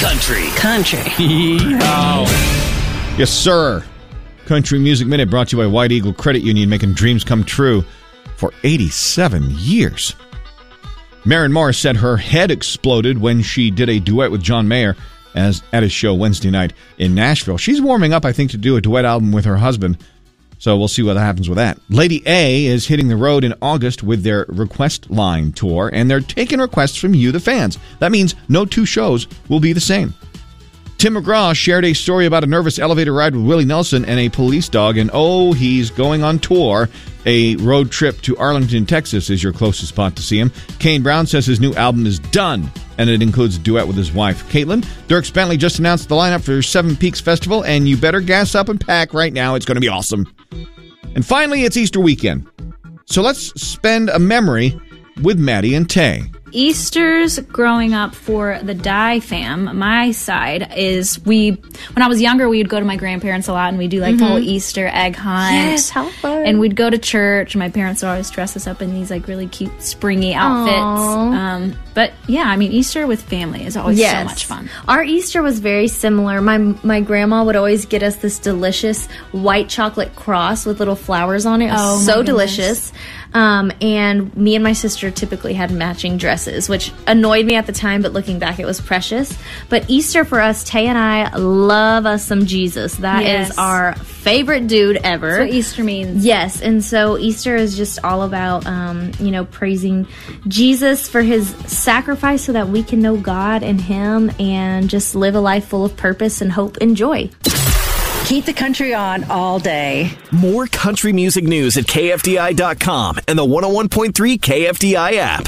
country. Yeehaw. Yes, sir. Country Music Minute brought to you by White Eagle Credit Union, making dreams come true for 87 years. Maren Morris said her head exploded when she did a duet with John Mayer at his show Wednesday night in Nashville. She's warming up, I think, to do a duet album with her husband, so we'll see what happens with that. Lady A is hitting the road in August with their Request Line tour, and they're taking requests from you, the fans. That means no two shows will be the same. Tim McGraw shared a story about a nervous elevator ride with Willie Nelson and a police dog, and he's going on tour. A road trip to Arlington, Texas is your closest spot to see him. Kane Brown says his new album is done, and it includes a duet with his wife, Caitlin. Dierks Bentley just announced the lineup for Seven Peaks Festival, and you better gas up and pack right now. It's going to be awesome. And finally, it's Easter weekend. So let's spend a memory with Maddie and Tay. Easter's growing up for the Dye fam. My side is when I was younger, we would go to my grandparents a lot and we'd do like the whole Easter egg hunt. Yes, how fun. And we'd go to church. My parents would always dress us up in these like really cute springy outfits. But yeah, I mean, Easter with family is always so much fun. Our Easter was very similar. My grandma would always get us this delicious white chocolate cross with little flowers on it. It was so delicious. And me and my sister typically had matching dresses, which annoyed me at the time, but looking back, it was precious. But Easter for us, Tay and I love us some Jesus. That is our favorite dude ever. That's what Easter means. Yes, and so Easter is just all about, praising Jesus for his sacrifice so that we can know God and him and just live a life full of purpose and hope and joy. Keep the country on all day. More country music news at KFDI.com and the 101.3 KFDI app.